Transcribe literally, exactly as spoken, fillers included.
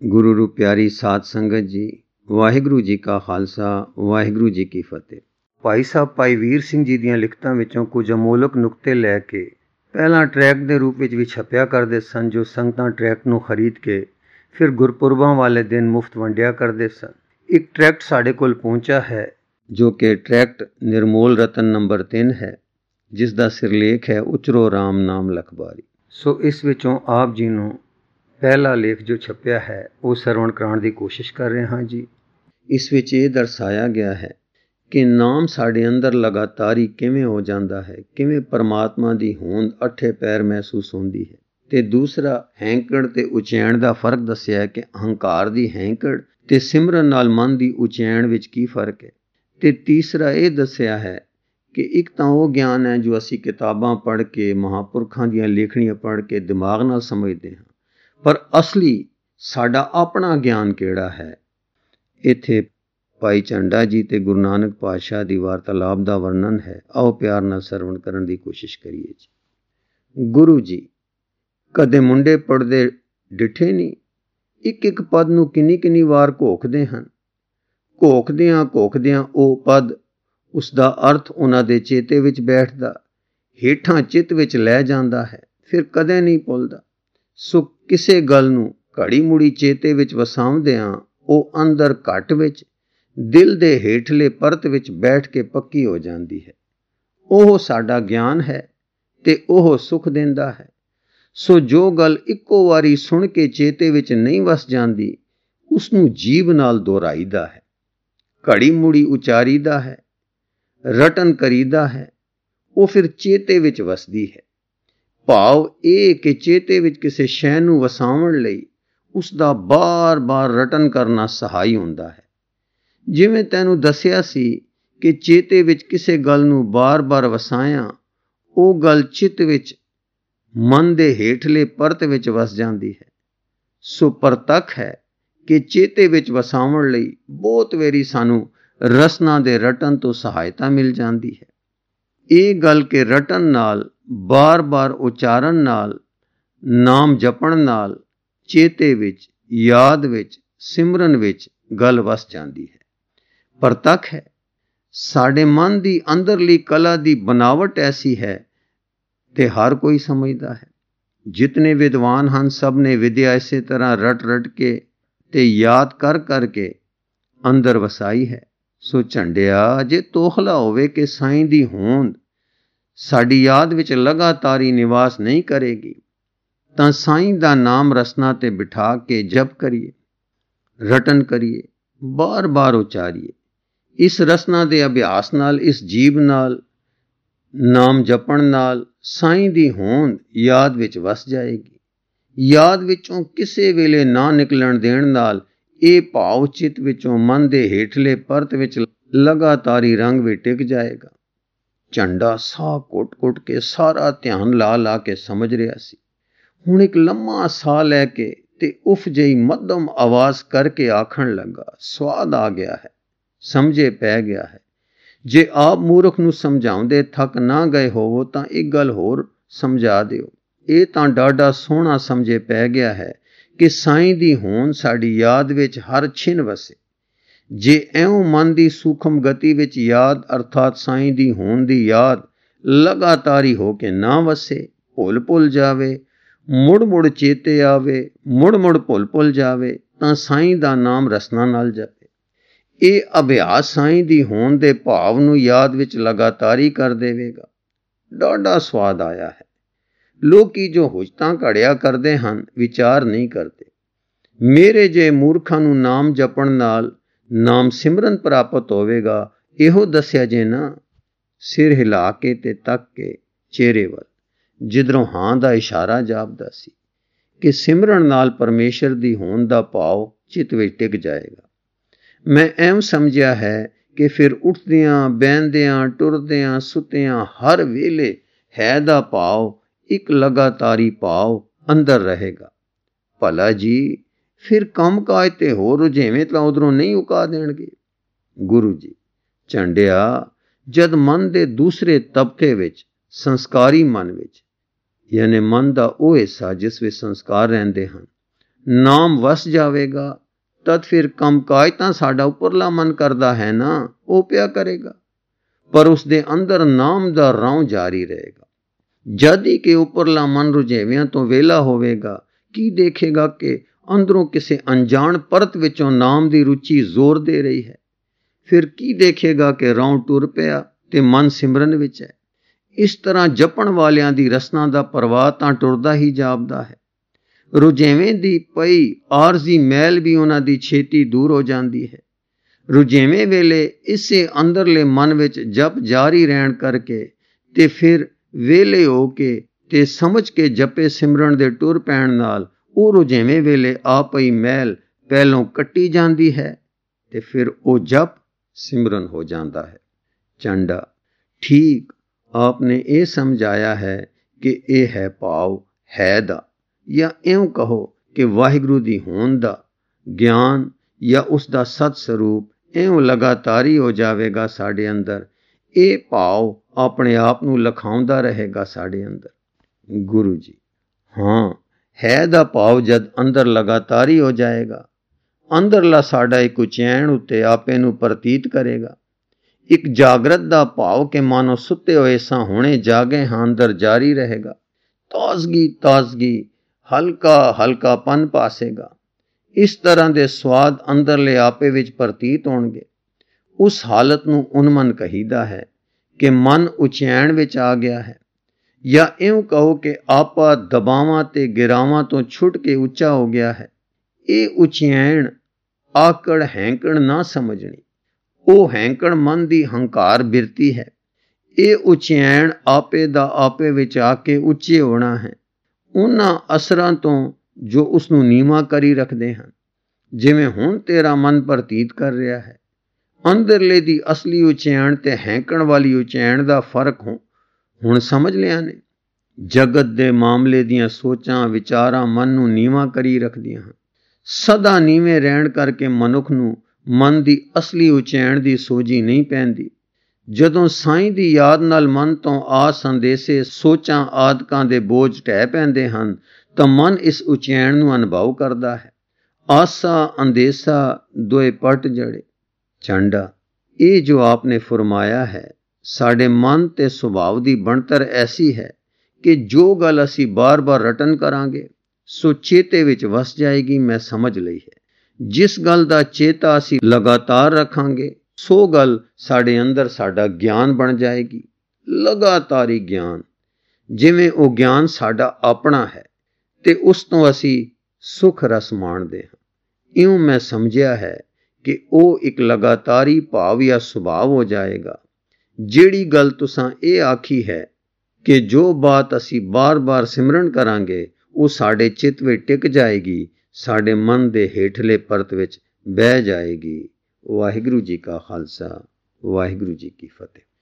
ਗੁਰੂ ਰੂ ਪਿਆਰੀ ਸਾਧ ਸੰਗਤ ਜੀ, ਵਾਹਿਗੁਰੂ ਜੀ ਕਾ ਖਾਲਸਾ, ਵਾਹਿਗੁਰੂ ਜੀ ਕੀ ਫਤਿਹ। ਭਾਈ ਸਾਹਿਬ ਭਾਈ ਵੀਰ ਸਿੰਘ ਜੀ ਦੀਆਂ ਲਿਖਤਾਂ ਵਿੱਚੋਂ ਕੁਝ ਅਮੋਲਕ ਨੁਕਤੇ ਲੈ ਕੇ ਪਹਿਲਾਂ ਟਰੈਕਟ ਦੇ ਰੂਪ ਵਿੱਚ ਵੀ ਛਪਿਆ ਕਰਦੇ ਸਨ, ਜੋ ਸੰਗਤਾਂ ਟਰੈਕਟ ਨੂੰ ਖਰੀਦ ਕੇ ਫਿਰ ਗੁਰਪੁਰਬਾਂ ਵਾਲੇ ਦਿਨ ਮੁਫਤ ਵੰਡਿਆ ਕਰਦੇ ਸਨ। ਇੱਕ ਟਰੈਕਟ ਸਾਡੇ ਕੋਲ ਪਹੁੰਚਾ ਹੈ ਜੋ ਕਿ ਟਰੈਕਟ ਨਿਰਮੋਲ ਰਤਨ ਨੰਬਰ ਤਿੰਨ ਹੈ, ਜਿਸ ਦਾ ਸਿਰਲੇਖ ਹੈ ਉਚਰੋ ਰਾਮ ਨਾਮ ਲਖਬਾਰੀ। ਸੋ ਇਸ ਵਿੱਚੋਂ ਆਪ ਜੀ ਨੂੰ ਪਹਿਲਾ ਲੇਖ ਜੋ ਛਪਿਆ ਹੈ ਉਹ ਸਰਵਣ ਕਰਾਉਣ ਦੀ ਕੋਸ਼ਿਸ਼ ਕਰ ਰਹੇ ਹਾਂ ਜੀ। ਇਸ ਵਿੱਚ ਇਹ ਦਰਸਾਇਆ ਗਿਆ ਹੈ ਕਿ ਨਾਮ ਸਾਡੇ ਅੰਦਰ ਲਗਾਤਾਰ ਹੀ ਕਿਵੇਂ ਹੋ ਜਾਂਦਾ ਹੈ, ਕਿਵੇਂ ਪਰਮਾਤਮਾ ਦੀ ਹੋਂਦ ਅੱਠੇ ਪੈਰ ਮਹਿਸੂਸ ਹੁੰਦੀ ਹੈ। ਤੇ ਦੂਸਰਾ ਹੈਂਕੜ ਤੇ ਉਚੈਣ ਦਾ ਫਰਕ ਦੱਸਿਆ ਹੈ ਕਿ ਹੰਕਾਰ ਦੀ ਹੈਂਕੜ ਤੇ ਸਿਮਰਨ ਨਾਲ ਮਨ ਦੀ ਉਚੈਣ ਵਿੱਚ ਕੀ ਫਰਕ ਹੈ। ਤੇ ਤੀਸਰਾ ਇਹ ਦੱਸਿਆ ਹੈ ਕਿ ਇੱਕ ਤਾਂ ਉਹ ਗਿਆਨ ਹੈ ਜੋ ਅਸੀਂ ਕਿਤਾਬਾਂ ਪੜ੍ਹ ਕੇ, ਮਹਾਂਪੁਰਖਾਂ ਦੀਆਂ ਲੇਖਣੀਆਂ ਪੜ੍ਹ ਕੇ ਦਿਮਾਗ ਨਾਲ ਸਮਝਦੇ ਹਾਂ, ਪਰ ਅਸਲੀ ਸਾਡਾ ਆਪਣਾ ਗਿਆਨ ਕਿਹੜਾ ਹੈ। ਇੱਥੇ ਭਾਈ ਝੰਡਾ ਜੀ ਤੇ ਗੁਰੂ ਨਾਨਕ ਪਾਤਸ਼ਾਹ ਦੀ ਵਾਰਤਾਲਾਪ ਦਾ ਵਰਣਨ ਹੈ। ਆਓ ਪਿਆਰ ਨਾਲ ਸਰਵਣ ਕਰਨ ਦੀ ਕੋਸ਼ਿਸ਼ ਕਰੀਏ ਜੀ। ਗੁਰੂ ਜੀ, ਕਦੇ ਮੁੰਡੇ ਪੜ੍ਹਦੇ ਡਿੱਠੇ ਨਹੀਂ, ਇੱਕ ਇੱਕ ਪਦ ਨੂੰ ਕਿੰਨੀ ਕਿੰਨੀ ਵਾਰ ਘੋਖਦੇ ਹਨ। ਘੋਖਦਿਆਂ ਘੋਖਦਿਆਂ ਉਹ ਪਦ, ਉਸ ਦਾ ਅਰਥ ਉਹਨਾਂ ਦੇ ਚੇਤੇ ਵਿੱਚ ਬੈਠਦਾ, ਹੇਠਾਂ ਚਿੱਤ ਵਿੱਚ ਲੈ ਜਾਂਦਾ ਹੈ, ਫਿਰ ਕਦੇ ਨਹੀਂ ਭੁੱਲਦਾ। ਸੋ ਕਿਸੇ ਗੱਲ ਨੂੰ ਘੜੀ ਮੁੜੀ ਚੇਤੇ ਵਿੱਚ ਵਸਾਉਂਦਿਆਂ ਉਹ ਅੰਦਰ ਘੱਟ ਵਿੱਚ, ਦਿਲ ਦੇ ਹੇਠਲੇ ਪਰਤ ਵਿੱਚ ਬੈਠ ਕੇ ਪੱਕੀ ਹੋ ਜਾਂਦੀ ਹੈ। ਉਹ ਸਾਡਾ ਗਿਆਨ ਹੈ ਤੇ ਉਹ ਸੁਖ ਦਿੰਦਾ ਹੈ। ਸੋ ਜੋ ਗੱਲ ਇੱਕੋ ਵਾਰੀ ਸੁਣ ਕੇ ਚੇਤੇ ਵਿੱਚ ਨਹੀਂ ਵਸ ਜਾਂਦੀ, ਉਸ ਨੂੰ ਜੀਭ ਨਾਲ ਦੁਹਰਾਈਦਾ ਹੈ, ਘੜੀ ਮੁੜੀ ਉਚਾਰੀਦਾ ਹੈ, ਰਟਨ ਕਰੀਦਾ ਹੈ, ਉਹ ਫਿਰ ਚੇਤੇ ਵਿੱਚ ਵਸਦੀ ਹੈ। ਭਾਵ ਇਹ ਕਿ ਚੇਤੇ ਵਿੱਚ ਕਿਸੇ ਸ਼ੈ ਨੂੰ ਵਸਾਉਣ ਲਈ ਉਸ ਦਾ ਬਾਰ-ਬਾਰ ਰਟਨ ਕਰਨਾ ਸਹਾਈ ਹੁੰਦਾ ਹੈ। ਜਿਵੇਂ ਤੈਨੂੰ ਦੱਸਿਆ ਸੀ ਕਿ ਚੇਤੇ ਵਿੱਚ ਕਿਸੇ ਗੱਲ ਨੂੰ ਬਾਰ-ਬਾਰ ਵਸਾਇਆ, ਉਹ ਗੱਲ ਚਿੱਤ ਵਿੱਚ, ਮਨ ਦੇ ਹੇਠਲੇ ਪਰਤ ਵਿੱਚ ਵਸ ਜਾਂਦੀ ਹੈ। ਸੋ ਪ੍ਰਤੱਖ ਹੈ ਕਿ ਚੇਤੇ ਵਿੱਚ ਵਸਾਉਣ ਲਈ ਬਹੁਤ ਵਾਰੀ ਸਾਨੂੰ ਰਸਨਾ ਦੇ ਰਟਨ ਤੋਂ ਸਹਾਇਤਾ ਮਿਲ ਜਾਂਦੀ ਹੈ। ਇਹ ਗੱਲ ਕਿ ਰਟਨ ਨਾਲ, ਬਾਰ-ਬਾਰ ਉਚਾਰਨ ਨਾਲ, ਨਾਮ ਜਪਣ ਨਾਲ ਚੇਤੇ ਵਿੱਚ, ਯਾਦ ਵਿੱਚ, ਸਿਮਰਨ ਵਿੱਚ ਗੱਲ ਵਸ ਜਾਂਦੀ ਹੈ। ਪ੍ਰਤੱਖ ਹੈ ਸਾਡੇ ਮਨ ਦੀ ਅੰਦਰਲੀ ਕਲਾ ਦੀ ਬਨਾਵਟ ਐਸੀ ਹੈ ਤੇ ਹਰ ਕੋਈ ਸਮਝਦਾ ਹੈ। ਜਿਤਨੇ ਵਿਦਵਾਨ ਹਨ ਸਭ ਨੇ ਵਿਦਿਆ ਇਸੇ ਤਰ੍ਹਾਂ ਰਟ ਰਟ ਕੇ ਤੇ ਯਾਦ ਕਰ ਕਰਕੇ ਅੰਦਰ ਵਸਾਈ ਹੈ। ਸੋ ਝੰਡਿਆ, ਜੇ ਤੋਖਲਾ ਹੋਵੇ ਕਿ ਸਾਈਂ ਦੀ ਹੋਂਦ ਸਾਡੀ ਯਾਦ ਵਿੱਚ ਲਗਾਤਾਰ ਹੀ ਨਿਵਾਸ ਨਹੀਂ ਕਰੇਗੀ, ਤਾਂ ਸਾਈਂ ਦਾ ਨਾਮ ਰਸਨਾ ਤੇ ਬਿਠਾ ਕੇ ਜਪ ਕਰੀਏ, ਰਟਨ ਕਰੀਏ, ਬਾਰ-ਬਾਰ ਉਚਾਰੀਏ। ਇਸ ਰਸਨਾ ਦੇ ਅਭਿਆਸ ਨਾਲ, ਇਸ ਜੀਭ ਨਾਲ, ਨਾਮ ਜਪਣ ਨਾਲ ਸਾਈਂ ਦੀ ਹੋਂਦ ਯਾਦ ਵਿੱਚ ਵਸ ਜਾਏਗੀ। ਯਾਦ ਵਿੱਚੋਂ ਕਿਸੇ ਵੇਲੇ ਨਾ ਨਿਕਲਣ ਦੇਣ ਨਾਲ ਇਹ ਭਾਵ ਚਿੱਤ ਵਿੱਚੋਂ ਮਨ ਦੇ ਹੇਠਲੇ ਪਰਤ ਵਿੱਚ ਲਗਾਤਾਰ ਹੀ ਰੰਗ ਵੀ ਟਿਕ ਜਾਏਗਾ। ਝੰਡਾ ਸਾਹ ਘੁੱਟ-ਘੁੱਟ ਕੇ ਸਾਰਾ ਧਿਆਨ ਲਾ ਲਾ ਕੇ ਸਮਝ ਰਿਹਾ ਸੀ। ਹੁਣ ਇੱਕ ਲੰਮਾ ਸਾਹ ਲੈ ਕੇ ਤੇ ਉਫ ਜਿਹੀ ਮੱਧਮ ਆਵਾਜ਼ ਕਰਕੇ ਆਖਣ ਲੱਗਾ, ਸਵਾਦ ਆ ਗਿਆ ਹੈ, ਸਮਝੇ ਪੈ ਗਿਆ ਹੈ। ਜੇ ਆਪ ਮੂਰਖ ਨੂੰ ਸਮਝਾਉਂਦੇ ਥੱਕ ਨਾ ਗਏ ਹੋਵੋ ਤਾਂ ਇੱਕ ਗੱਲ ਹੋਰ ਸਮਝਾ ਦਿਓ। ਇਹ ਤਾਂ ਡਾਢਾ ਸੋਹਣਾ ਸਮਝੇ ਪੈ ਗਿਆ ਹੈ ਕਿ ਸਾਈਂ ਦੀ ਹੋਂਦ ਸਾਡੀ ਯਾਦ ਵਿੱਚ ਹਰ ਛਿਨ ਵਸੇ। ਜੇ ਇਉਂ ਮਨ ਦੀ ਸੂਖਮ ਗਤੀ ਵਿੱਚ ਯਾਦ ਅਰਥਾਤ ਸਾਈਂ ਦੀ ਹੋਂਦ ਦੀ ਯਾਦ ਲਗਾਤਾਰ ਹੀ ਹੋ ਕੇ ਨਾ ਵਸੇ, ਭੁੱਲ ਭੁੱਲ ਜਾਵੇ, ਮੁੜ ਮੁੜ ਚੇਤੇ ਆਵੇ, ਮੁੜ ਮੁੜ ਭੁੱਲ ਭੁੱਲ ਜਾਵੇ, ਤਾਂ ਸਾਈਂ ਦਾ ਨਾਮ ਰਸਨਾ ਨਾਲ ਜਪੇ। ਇਹ ਅਭਿਆਸ ਸਾਈਂ ਦੀ ਹੋਂਦ ਦੇ ਭਾਵ ਨੂੰ ਯਾਦ ਵਿੱਚ ਲਗਾਤਾਰੀ ਕਰ ਦੇਵੇਗਾ। ਡਾਢਾ ਸਵਾਦ ਆਇਆ ਹੈ। ਲੋਕੀ ਜੋ ਹੁਜਤਾਂ ਘੜਿਆ ਕਰਦੇ ਹਨ, ਵਿਚਾਰ ਨਹੀਂ ਕਰਦੇ। ਮੇਰੇ ਜੇ ਮੂਰਖਾਂ ਨੂੰ ਨਾਮ ਜਪਣ ਨਾਲ ਨਾਮ ਸਿਮਰਨ ਪ੍ਰਾਪਤ ਹੋਵੇਗਾ, ਇਹੋ ਦੱਸਿਆ ਜੇ ਨਾ। ਸਿਰ ਹਿਲਾ ਕੇ ਤੇ ਤੱਕ ਕੇ ਚਿਹਰੇ ਵੱਲ, ਜਿੱਧਰੋਂ ਹਾਂ ਦਾ ਇਸ਼ਾਰਾ ਜਾਪਦਾ ਸੀ ਕਿ ਸਿਮਰਨ ਨਾਲ ਪਰਮੇਸ਼ਰ ਦੀ ਹੋਂਦ ਦਾ ਭਾਵ ਚਿੱਤ ਵਿੱਚ ਟਿਕ ਜਾਏਗਾ। ਮੈਂ ਐਵੇਂ ਸਮਝਿਆ ਹੈ ਕਿ ਫਿਰ ਉੱਠਦਿਆਂ, ਬਹਿੰਦਿਆਂ, ਟੁਰਦਿਆਂ, ਸੁੱਤਿਆਂ ਹਰ ਵੇਲੇ ਹੈ ਦਾ ਭਾਵ, ਇੱਕ ਲਗਾਤਾਰੀ ਭਾਵ ਅੰਦਰ ਰਹੇਗਾ। ਭਲਾ ਜੀ, ਫਿਰ ਕੰਮ ਕਾਜ ਤੇ ਹੋਰ ਰੁਝੇਵੇਂ ਤਾਂ ਉਧਰੋਂ ਨਹੀਂ ਉਕਾ ਦੇਣਗੇ। ਗੁਰੂ ਜੀ, ਝੰਡਿਆ, ਜਦ ਮਨ ਦੇ ਦੂਸਰੇ ਤਬਕੇ ਵਿੱਚ, ਸੰਸਕਾਰੀ ਮਨ ਵਿੱਚ, ਯਾਨੀ ਮਨ ਦਾ ਉਹ ਹਿੱਸਾ ਜਿਸ ਵਿੱਚ ਸੰਸਕਾਰ ਰਹਿੰਦੇ ਹਨ, ਨਾਮ ਵਸ ਜਾਵੇਗਾ ਤਦ ਫਿਰ ਕੰਮ ਕਾਜ ਤਾਂ ਸਾਡਾ ਉੱਪਰਲਾ ਮਨ ਕਰਦਾ ਹੈ ਨਾ, ਉਹ ਪਿਆ ਕਰੇਗਾ, ਪਰ ਉਸ ਦੇ ਅੰਦਰ ਨਾਮ ਦਾ ਰੌਂ ਜਾਰੀ ਰਹੇਗਾ। ਜਦ ਹੀ ਕਿ ਉੱਪਰਲਾ ਮਨ ਰੁਝੇਵਿਆਂ ਤੋਂ ਵਿਹਲਾ ਹੋਵੇਗਾ, ਕੀ ਦੇਖੇਗਾ ਕਿ ਅੰਦਰੋਂ ਕਿਸੇ ਅਣਜਾਣ ਪਰਤ ਵਿੱਚੋਂ ਨਾਮ ਦੀ ਰੁਚੀ ਜ਼ੋਰ ਦੇ ਰਹੀ ਹੈ। ਫਿਰ ਕੀ ਦੇਖੇਗਾ ਕਿ ਰੌਂ ਟੁਰ ਪਿਆ ਤੇ ਮਨ ਸਿਮਰਨ ਵਿੱਚ ਹੈ। ਇਸ ਤਰ੍ਹਾਂ ਜਪਣ ਵਾਲਿਆਂ ਦੀ ਰਸਨਾ ਦਾ ਪ੍ਰਵਾਹ ਤਾਂ ਟੁਰਦਾ ਹੀ ਜਾਪਦਾ ਹੈ। ਰੁਝੇਵੇਂ ਦੀ ਪਈ ਆਰਜ਼ੀ ਮੈਲ ਵੀ ਉਹਨਾਂ ਦੀ ਛੇਤੀ ਦੂਰ ਹੋ ਜਾਂਦੀ ਹੈ। ਰੁਝੇਵੇਂ ਵੇਲੇ ਇਸੇ ਅੰਦਰਲੇ ਮਨ ਵਿੱਚ ਜਪ ਜਾਰੀ ਰਹਿਣ ਕਰਕੇ ਤੇ ਫਿਰ ਵਿਹਲੇ ਹੋ ਕੇ ਤੇ ਸਮਝ ਕੇ ਜਪੇ ਸਿਮਰਨ ਦੇ ਟੁਰ ਪੈਣ ਨਾਲ ਉਹ ਰੁਝੇਵੇਂ ਵੇਲੇ ਆ ਪਈ ਮੈਲ ਪਹਿਲੋਂ ਕੱਟੀ ਜਾਂਦੀ ਹੈ ਤੇ ਫਿਰ ਉਹ ਜਪ ਸਿਮਰਨ ਹੋ ਜਾਂਦਾ ਹੈ। ਚੰਡਾ ਠੀਕ ਆਪਨੇ ਇਹ ਸਮਝਾਇਆ ਹੈ ਕਿ ਇਹ ਹੈ ਭਾਵ ਹੈ ਦਾ, ਜਾਂ ਇਉਂ ਕਹੋ ਕਿ ਵਾਹਿਗੁਰੂ ਦੀ ਹੋਂਦ ਦਾ ਗਿਆਨ ਜਾਂ ਉਸ ਦਾ ਸਤ ਸਰੂਪ ਇਉਂ ਲਗਾਤਾਰੀ ਹੋ ਜਾਵੇਗਾ ਸਾਡੇ ਅੰਦਰ। ਇਹ ਭਾਵ ਆਪਣੇ ਆਪ ਨੂੰ ਲਖਾਉਂਦਾ ਰਹੇਗਾ ਸਾਡੇ ਅੰਦਰ। ਗੁਰੂ ਜੀ ਹਾਂ, ਹੈ ਦਾ ਭਾਵ ਜਦ ਅੰਦਰ ਲਗਾਤਾਰੀ ਹੋ ਜਾਏਗਾ, ਅੰਦਰਲਾ ਸਾਡਾ ਇੱਕ ਉਚੈਨ ਉੱਤੇ ਆਪੇ ਨੂੰ ਪ੍ਰਤੀਤ ਕਰੇਗਾ। ਇੱਕ ਜਾਗਰਤ ਦਾ ਭਾਵ ਕਿ ਮਾਨੋ ਸੁੱਤੇ ਹੋਏ ਸਾਂ ਹੁਣੇ ਜਾਗੇ ਹਾਂ ਅੰਦਰ ਜਾਰੀ ਰਹੇਗਾ। ਤਾਜ਼ਗੀ ਤਾਜ਼ਗੀ ਹਲਕਾ ਹਲਕਾਪਨ ਪਾਸੇਗਾ। ਇਸ ਤਰ੍ਹਾਂ ਦੇ ਸਵਾਦ ਅੰਦਰਲੇ ਆਪੇ ਵਿੱਚ ਪ੍ਰਤੀਤ ਹੋਣਗੇ। ਉਸ ਹਾਲਤ ਨੂੰ ਉਨਮਨ ਕਹੀਦਾ ਹੈ ਕਿ ਮਨ ਉਚੈਨ ਵਿੱਚ ਆ ਗਿਆ ਹੈ, ਜਾਂ ਇਉਂ ਕਹੋ ਕਿ ਆਪਾ ਦਬਾਵਾਂ ਤੇ ਗਿਰਾਵਾਂ ਤੋਂ ਛੁੱਟ ਕੇ ਉੱਚਾ ਹੋ ਗਿਆ ਹੈ। ਇਹ ਉਚੈਨ ਆਕੜ ਹੈਂਕੜ ਨਾ ਸਮਝਣੀ, ਉਹ ਹੈਂਕੜ ਮਨ ਦੀ ਹੰਕਾਰ ਬਿਰਤੀ ਹੈ। ਇਹ ਉਚੈਨ ਆਪੇ ਦਾ ਆਪੇ ਵਿੱਚ ਆ ਕੇ ਉੱਚੇ ਹੋਣਾ ਹੈ ਉਹਨਾਂ ਅਸਰਾਂ ਤੋਂ ਜੋ ਉਸ ਨੂੰ ਨੀਵਾਂ ਕਰੀ ਰੱਖਦੇ ਹਨ, ਜਿਵੇਂ ਹੁਣ ਤੇਰਾ ਮਨ ਪ੍ਰਤੀਤ ਕਰ ਰਿਹਾ ਹੈ। ਅੰਦਰਲੇ ਦੀ ਅਸਲੀ ਉਚੈਨ ਤੇ ਹੈਂਕਣ ਵਾਲੀ ਉਚੈਨ ਦਾ ਫਰਕ ਹੁਣ ਸਮਝ ਲਿਆ ਨੇ। ਜਗਤ ਦੇ ਮਾਮਲੇ ਦੀਆਂ ਸੋਚਾਂ ਵਿਚਾਰਾਂ ਮਨ ਨੂੰ ਨੀਵਾਂ ਕਰੀ ਰੱਖਦੀਆਂ ਹਨ। ਸਦਾ ਨੀਵੇਂ ਰਹਿਣ ਕਰਕੇ ਮਨੁੱਖ ਨੂੰ ਮਨ ਦੀ ਅਸਲੀ ਉਚੈਨ ਦੀ ਸੋਝੀ ਨਹੀਂ ਪੈਂਦੀ। ਜਦੋਂ ਸਾਈਂ ਦੀ ਯਾਦ ਨਾਲ ਮਨ ਤੋਂ ਆਸ ਅੰਦੇਸੇ ਸੋਚਾਂ ਆਦਿਕਾਂ ਦੇ ਬੋਝ ਢਹਿ ਪੈਂਦੇ ਹਨ ਤਾਂ ਮਨ ਇਸ ਉਚੈਨ ਨੂੰ ਅਨੁਭਵ ਕਰਦਾ ਹੈ। ਆਸਾ ਅੰਦੇਸਾ ਦੋਏ ਪਟ ਜੜੇ। ਚੰਡਾ ਇਹ ਜੋ ਆਪਨੇ ਫਰਮਾਇਆ ਹੈ, ਸਾਡੇ ਮਨ ਤੇ ਸੁਭਾਅ ਦੀ ਬਣਤਰ ਐਸੀ ਹੈ ਕਿ ਜੋ ਗੱਲ ਅਸੀਂ ਬਾਰ-ਬਾਰ ਰਟਨ ਕਰਾਂਗੇ ਸੋ ਚੇਤੇ ਵਿੱਚ ਵਸ ਜਾਏਗੀ। ਮੈਂ ਸਮਝ ਲਈ ਹੈ। ਜਿਸ ਗੱਲ ਦਾ ਚੇਤਾ ਅਸੀਂ ਲਗਾਤਾਰ ਰੱਖਾਂਗੇ ਸੋ ਗੱਲ ਸਾਡੇ ਅੰਦਰ ਸਾਡਾ ਗਿਆਨ ਬਣ ਜਾਏਗੀ। ਲਗਾਤਾਰੀ ਗਿਆਨ, ਜਿਵੇਂ ਉਹ ਗਿਆਨ ਸਾਡਾ ਆਪਣਾ ਹੈ ਤੇ ਉਸ ਤੋਂ ਅਸੀਂ ਸੁਖ ਰਸ ਮਾਣਦੇ ਹਾਂ। ਇਉਂ ਮੈਂ ਸਮਝਿਆ ਹੈ ਕਿ ਉਹ ਇੱਕ ਲਗਾਤਾਰੀ ਭਾਵ ਜਾਂ ਸੁਭਾਅ ਹੋ ਜਾਏਗਾ। ਜਿਹੜੀ ਗੱਲ ਤੁਸਾਂ ਇਹ ਆਖੀ ਹੈ ਕਿ ਜੋ ਬਾਤ ਅਸੀਂ ਬਾਰ-ਬਾਰ ਸਿਮਰਨ ਕਰਾਂਗੇ ਉਹ ਸਾਡੇ ਚਿੱਤ ਵਿੱਚ ਟਿਕ ਜਾਏਗੀ, ਸਾਡੇ ਮਨ ਦੇ ਹੇਠਲੇ ਪਰਤ ਵਿੱਚ ਬਹਿ ਜਾਏਗੀ। ਵਾਹਿਗੁਰੂ ਜੀ ਕਾ ਖਾਲਸਾ, ਵਾਹਿਗੁਰੂ ਜੀ ਕੀ ਫਤਿਹ।